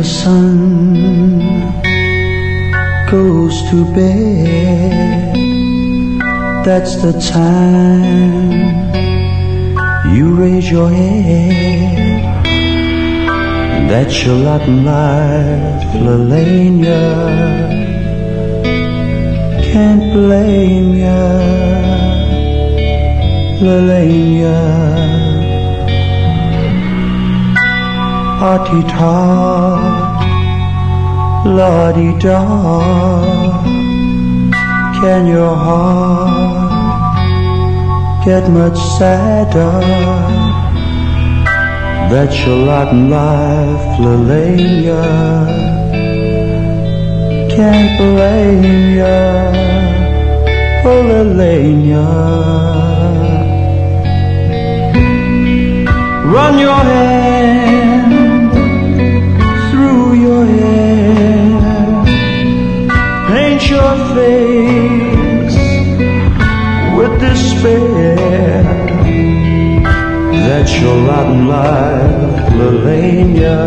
sun goes to bed, that's the time you raise your head. That's your lot in life, Lelania. Can't blame ya, Lelania. Hearty-tot, la-di-da. Can your heart get much sadder? That's your lot in life, Lelania. Can't blame ya, oh Lelania. Run your hand through your hair, paint your face with despair. That's your lot in life, Lelania.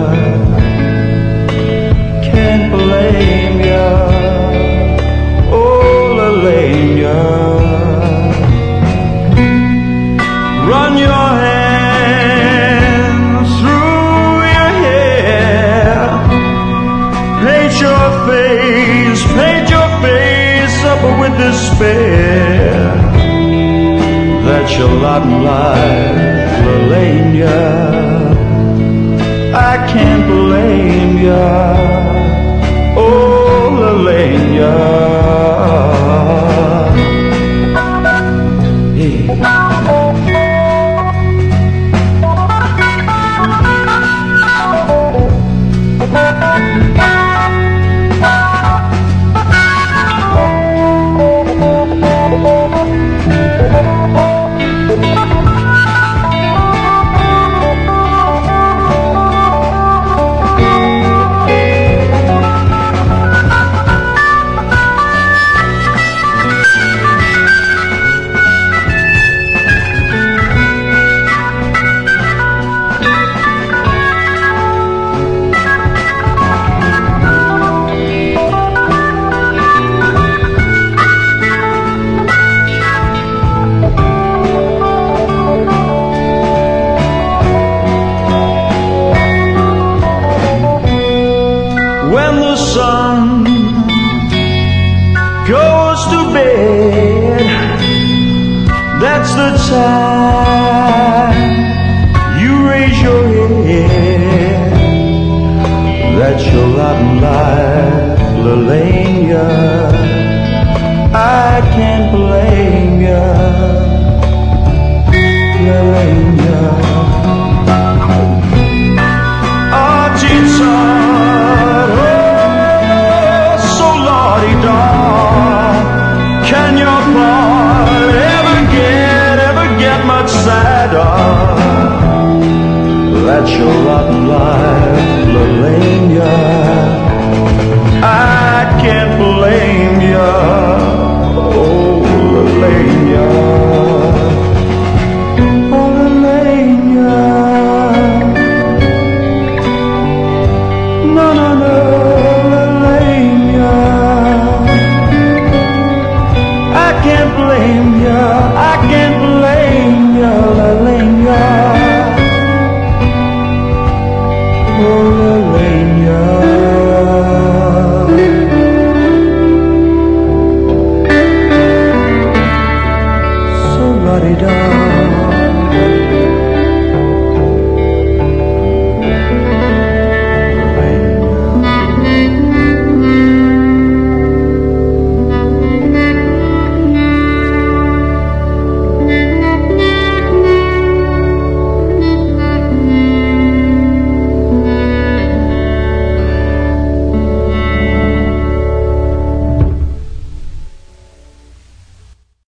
Can't blame ya, oh Lelania. Run your hands through your hair, paint your face up with despair. That's your lot in life, Lelania. I can't blame ya, oh Lelania. When the sun goes to bed, that's the time you raise your head. That's your lot in life, Lelania. I can't blame ya, Lelania. Can your heart ever get much sadder? That's your lot in life, Lelania. I can't blame ya, oh Lelania. Oh Lelania. No, no, no.